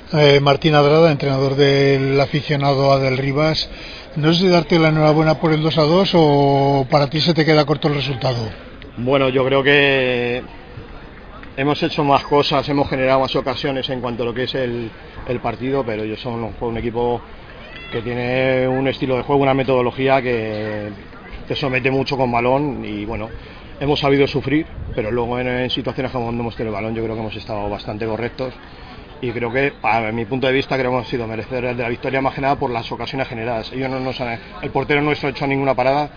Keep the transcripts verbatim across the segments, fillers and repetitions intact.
Eh, Martín Adrada, entrenador del aficionado Adel Ribas. No sé si darte la enhorabuena por el dos a dos o para ti se te queda corto el resultado. Bueno, yo creo que hemos hecho más cosas, hemos generado más ocasiones en cuanto a lo que es el, el partido, pero ellos son un, un equipo que tiene un estilo de juego, una metodología que te somete mucho con balón y bueno, hemos sabido sufrir, pero luego en, en situaciones como cuando hemos tenido el balón yo creo que hemos estado bastante correctos y creo que, a mi punto de vista, creo que hemos sido merecedores de la victoria más que nada por las ocasiones generadas. Ellos no nos han, el portero nuestro ha hecho ninguna parada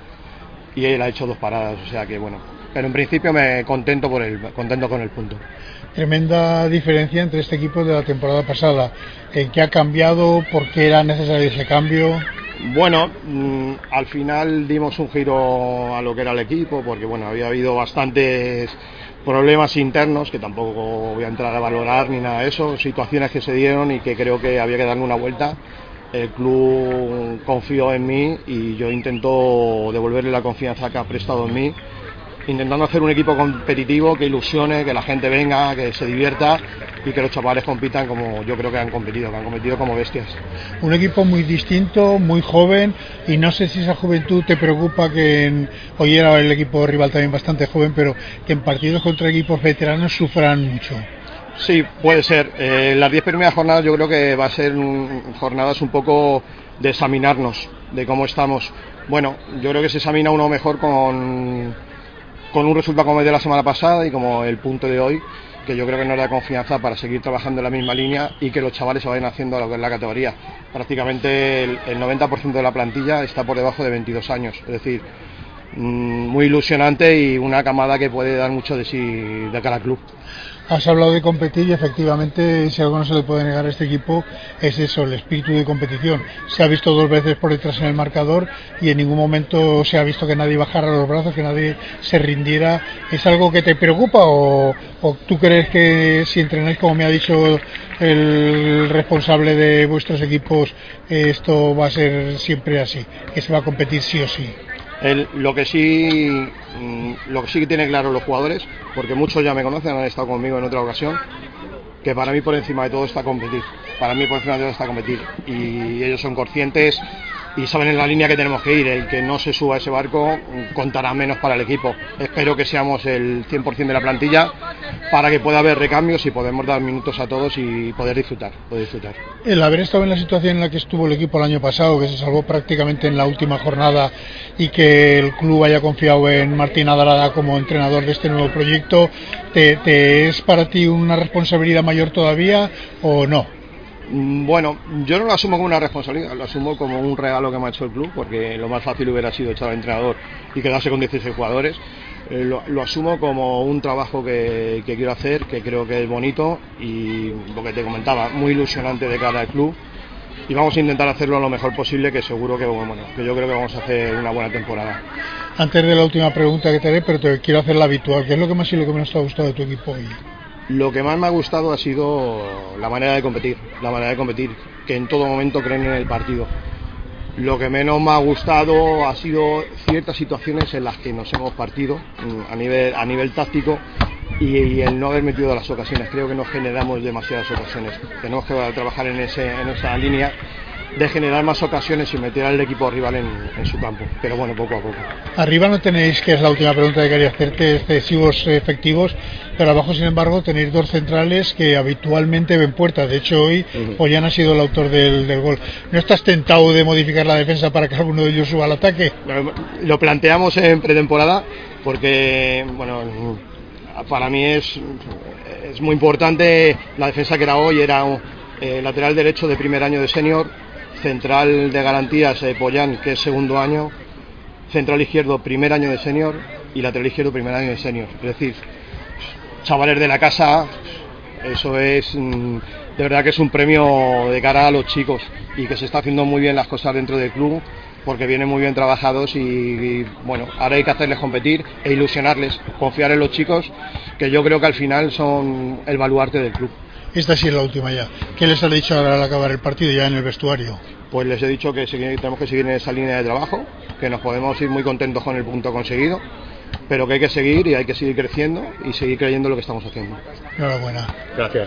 y él ha hecho dos paradas, o sea que bueno, pero en principio me contento por el contento con el punto. Tremenda diferencia entre este equipo de la temporada pasada. ¿En qué ha cambiado? ¿Por qué era necesario ese cambio? Bueno, mmm, al final dimos un giro a lo que era el equipo, porque bueno, había habido bastantes problemas internos que tampoco voy a entrar a valorar ni nada de eso, situaciones que se dieron y que creo que había que darle una vuelta. El club confió en mí y yo intento devolverle la confianza que ha prestado en mí, intentando hacer un equipo competitivo que ilusione, que la gente venga, que se divierta y que los chavales compitan como yo creo que han competido, que han competido como bestias. Un equipo muy distinto, muy joven, y no sé si esa juventud te preocupa, que en, hoy era el equipo rival también bastante joven, pero que en partidos contra equipos veteranos sufran mucho. Sí, puede ser. Eh, las diez primeras jornadas yo creo que va a ser un, jornadas un poco de examinarnos, de cómo estamos. Bueno, yo creo que se examina uno mejor con, con un resultado como el de la semana pasada y como el punto de hoy, que yo creo que nos da confianza para seguir trabajando en la misma línea y que los chavales se vayan haciendo a lo que es la categoría. Prácticamente el, el noventa por ciento de la plantilla está por debajo de veintidós años, es decir, mmm, muy ilusionante y una camada que puede dar mucho de sí de cara al club. Has hablado de competir y efectivamente si algo no se le puede negar a este equipo es eso, el espíritu de competición. Se ha visto dos veces por detrás en el marcador y en ningún momento se ha visto que nadie bajara los brazos, que nadie se rindiera. ¿Es algo que te preocupa o, o tú crees que si entrenáis, como me ha dicho el responsable de vuestros equipos, esto va a ser siempre así, que se va a competir sí o sí? El, lo que sí lo que sí que tiene claro los jugadores, porque muchos ya me conocen, han estado conmigo en otra ocasión, que para mí por encima de todo está competir, para mí por encima de todo está competir y ellos son conscientes y saben en la línea que tenemos que ir. El que no se suba a ese barco contará menos para el equipo. Espero que seamos el cien por ciento de la plantilla para que pueda haber recambios y podemos dar minutos a todos y poder disfrutar, poder disfrutar. El haber estado en la situación en la que estuvo el equipo el año pasado, que se salvó prácticamente en la última jornada, y que el club haya confiado en Martín Adrada como entrenador de este nuevo proyecto, ¿te, te es para ti una responsabilidad mayor todavía o no? Bueno, yo no lo asumo como una responsabilidad, lo asumo como un regalo que me ha hecho el club, porque lo más fácil hubiera sido echar al entrenador y quedarse con dieciséis jugadores. Eh, lo, lo asumo como un trabajo que, que quiero hacer, que creo que es bonito y lo que te comentaba, muy ilusionante de cara al club. Y vamos a intentar hacerlo lo mejor posible, que seguro que, bueno, que yo creo que vamos a hacer una buena temporada. Antes de la última pregunta que te haré, pero te quiero hacer la habitual, ¿qué es lo que más y lo que menos te ha gustado de tu equipo hoy? Lo que más me ha gustado ha sido la manera de competir, la manera de competir, que en todo momento creen en el partido. Lo que menos me ha gustado ha sido ciertas situaciones en las que nos hemos partido a nivel, a nivel táctico y, y el no haber metido las ocasiones. Creo que no generamos demasiadas ocasiones. Tenemos que trabajar en, ese, en esa línea de generar más ocasiones y meter al equipo rival en, en su campo, pero bueno, poco a poco. Arriba no tenéis, que es la última pregunta que quería hacerte, excesivos efectivos, pero abajo sin embargo tenéis dos centrales que habitualmente ven puertas. De hecho hoy uh-huh. Ollán ha sido el autor del, del gol. ¿No estás tentado de modificar la defensa para que alguno de ellos suba al ataque? Lo planteamos en pretemporada porque, bueno, para mí es, es muy importante. La defensa que era hoy era un eh, lateral derecho de primer año de senior, central de garantías eh, Pollán, que es segundo año, central izquierdo primer año de senior y lateral izquierdo primer año de senior. Es decir, chavales de la casa, eso es de verdad que es un premio de cara a los chicos y que se está haciendo muy bien las cosas dentro del club porque vienen muy bien trabajados y, y bueno, ahora hay que hacerles competir e ilusionarles, confiar en los chicos, que yo creo que al final son el baluarte del club. Esta sí es la última ya. ¿Qué les has dicho ahora al acabar el partido ya en el vestuario? Pues les he dicho que tenemos que seguir en esa línea de trabajo, que nos podemos ir muy contentos con el punto conseguido, pero que hay que seguir y hay que seguir creciendo y seguir creyendo en lo que estamos haciendo. Enhorabuena. Gracias.